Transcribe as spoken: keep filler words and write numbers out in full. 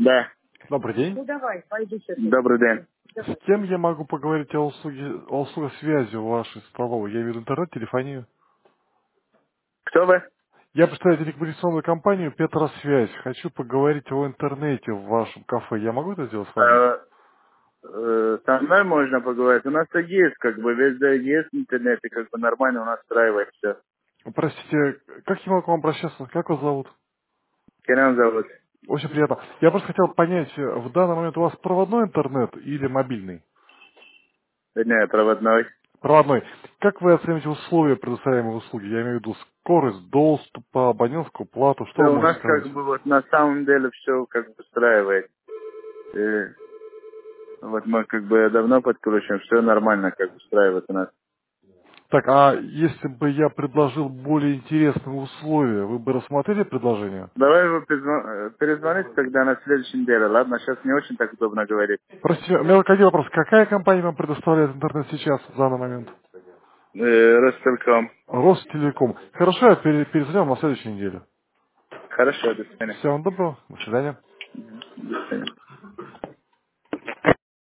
Да. Добрый день. Ну давай, пойди сейчас. Добрый день. С кем я могу поговорить о услуге, о услугах связи у вашей столовой? Я имею в виду интернет, телефонию. Кто вы? Я представляю телекоммуникационную компанию Петросвязь. Хочу поговорить о интернете в вашем кафе. Я могу это сделать с вами? Э, э, со мной можно поговорить. У нас-то есть, как бы, везде есть интернет, и как бы нормально у нас устраивает все. Простите, как я могу к вам обращаться? Как вас зовут? Керам зовут. Очень приятно. Я просто хотел понять, э, в данный момент у вас проводной интернет или мобильный? Не, проводной. Проводной. Как вы оцените условия предоставляемой услуги? Я имею в виду скорость доступа, абонентскую плату. Что Все, вы у нас можете сказать? как бы вот на самом деле все как бы устраивает. Э, вот мы как бы давно подключим, все нормально как бы устраивает у нас. Так, а если бы я предложил более интересные условия, вы бы рассмотрели предложение? Давай вы перезво- э, перезвоните тогда на следующей неделе, ладно? Сейчас не очень так удобно говорить. Простите, у меня только один вопрос. Какая компания вам предоставляет интернет сейчас, в данный момент? Э, Ростелеком. Ростелеком. Хорошо, я пере- перезвоню вам на следующей неделе. Хорошо, до свидания. Всего вам доброго. До свидания. До свидания.